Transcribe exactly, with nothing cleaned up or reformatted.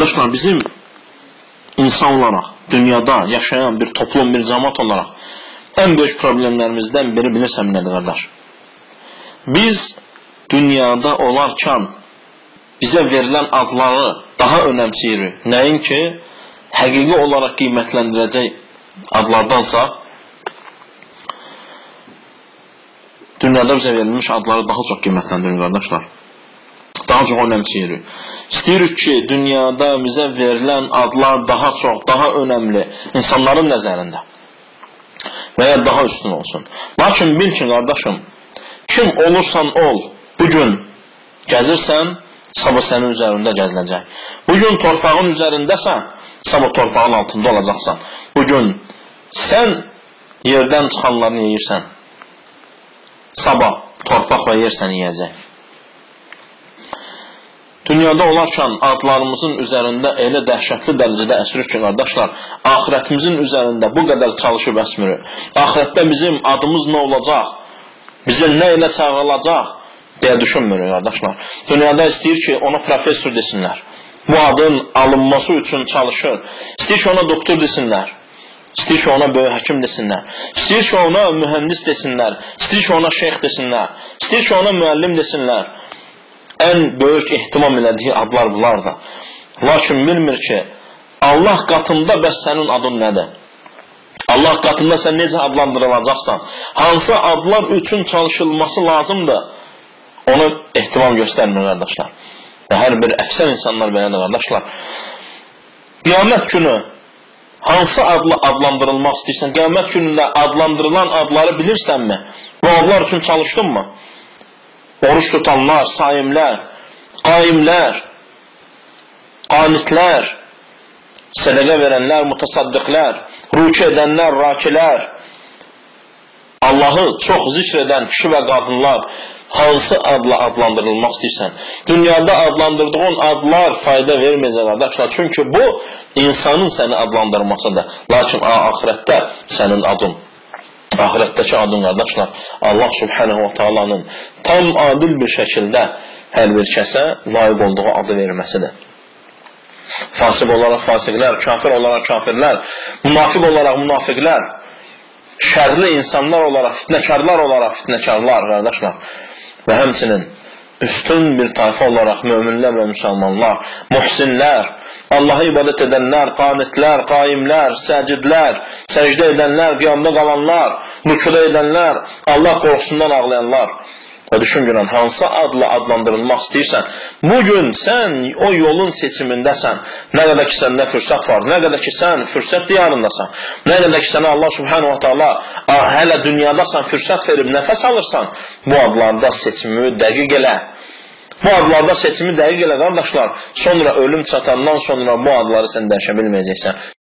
Qardaşlar, bizim insan olaraq, dünyada yaşayan bir toplum, bir cəmaət olaraq ən böyük problemlərimizdən biri bilirsən nədir qardaş? Biz dünyada olarkən bizə verilən adları daha önəmsiyirik. Nəinki həqiqi olaraq qiymətləndirəcək adlardansa, dünyada bizə verilmiş adları daha çox qiymətləndiririk qardaşlar. Daha çox önəmsiyirik. İstəyirik ki, dünyada bizə verilən adlar daha çox, daha önəmli insanların nəzərində və ya daha üstün olsun. Lakin bil ki, qardaşım, kim olursan ol, bugün gəzirsən, sabah sənin üzərində gəziləcək. Bugün torpağın üzərindəsən, sabah torpağın altında olacaqsan. Bugün sən yerdən çıxanlarını yeyirsən, sabah torpaq və yer səni yiyəcək. Dünyada olarkən adlarımızın üzərində elə dəhşətli dərəcədə əsrik ki, qardaşlar, axirətimizin üzərində bu qədər çalışıb əsmirik. Axirətdə bizim adımız nə olacaq, bizə nə ilə çağırılacaq deyə düşünmürük, qardaşlar. Dünyada istəyir ki, ona professor desinlər. Bu adın alınması üçün çalışır. İstəyir ki, ona doktor desinlər. İstəyir ki, ona böyük həkim desinlər. İstəyir ki, ona mühəndis desinlər. İstəyir ki, ona şeyx desinlər. İstəyir ki, ona müəllim desinlər. Ən böyük ehtimam elədiyi adlar bunlar da. Lakin bilmir ki, Allah qatında bəs sənin adın nədir? Allah qatında sən necə adlandırılacaqsan? Hansı adlar üçün çalışılması lazımdır? Onu ehtimam göstərmir, qardaşlar. Və hər bir əksər insanlar belədir, qardaşlar. Qiyamət günü hansı adla adlandırılmaq istəyirsən? Qiyamət günündə adlandırılan adları bilirsənmi? Bu adlar üçün çalışdınmı? Oruç tutanlar, saimlər, qaimlər, qanitlər, sədəqə verənlər, mutasaddiqlər, rükü edənlər, rakilər, Allahı çox zikr edən kişi və qadınlar hansı adla adlandırılmaq istəyirsən? Dünyada adlandırdığın adlar fayda verməyəcək, qardaşlar. Çünki bu, insanın səni adlandırmasıdır. Lakin ahirətdə sənin adın. Ahirətdəki adın, qardaşlar, Allah Subhanahu wa Taala'nın tam adil bir şəkildə hər bir kəsə layiq olduğu adı verməsidir. Fasıq olaraq fasiqlər, kafir olaraq kafirlər, münafiq olaraq münafiqlər, şərli insanlar olaraq, fitnəkarlar olaraq fitnəkarlar, qardaşlar. Və həmçinin üstün bir tayfa olaraq möminlər və müsəlmanlar, muhsinlər, Allah'a ibadət edənlər, qanitlər, qaimlər, səcidlər, səcdə edənlər, qiyamda qalanlar, rükuda edənlər, Allah qorxusundan ağlayanlar. Və düşün günən, hansı adla adlandırılmaq istəyirsən, bugün sən o yolun seçimindəsən, nə qədər ki səndə fürsət var, nə qədər ki sən fürsət diyarındasan, nə qədər ki sənə Allah Subhanahu wa Taala hələ dünyadasan fürsət verib nəfəs alırsan, bu adlarda seçimi dəqiq elə. Bu adlarda seçimi dəqiq elə, qardaşlar, sonra ölüm çatandan sonra bu adları sən dəyişə bilməyəcəksən.